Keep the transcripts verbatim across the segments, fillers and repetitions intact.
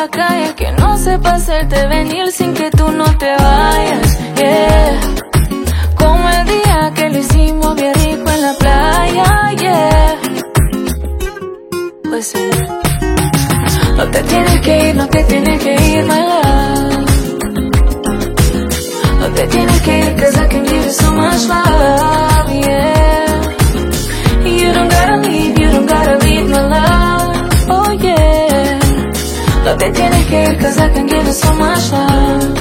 la calle que no sepa hacerte venir sin que tú no te vayas, yeah. Como el día que lo hicimos bien rico en la playa, yeah. Pues sí. No te tienes que ir, no te tienes que ir, my love. No te tienes que ir, cause I can give you so much love, yeah. You don't gotta leave, you don't gotta leave, my love, oh yeah. No te tienes que ir, cause I can give you so much love.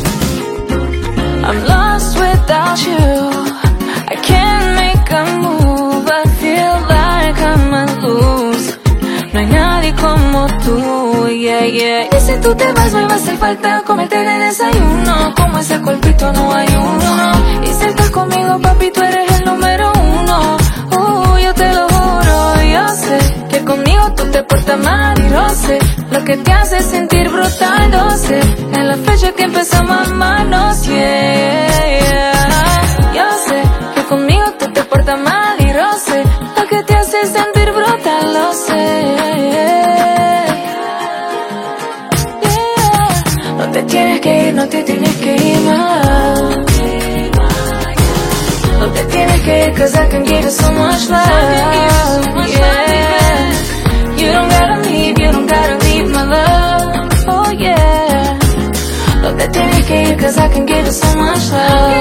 I'm lost without you, I can't make a move, I feel like I'm a lose. No hay nadie como tú, yeah, yeah. Y si tú te vas me va a hacer falta comerte el desayuno. Como ese cuerpito no hay uno. Y si estás conmigo papi tú eres el número uno. Uh, yo te lo juro, yo sé que conmigo tú te portas mal y no sé lo que te hace sentir brutal, no sé. En la fecha que empezamos a amarnos, yeah, yeah. Yo sé que conmigo tú te portas mal y no sé lo que te hace sentir brutal, lo sé. No te tienes que ir, no te tienes que ir más. No te tienes que ir, cause I can give you so much love, yeah. You don't gotta leave, you don't gotta leave, my love, oh yeah. No te tienes que ir, cause I can give you so much love.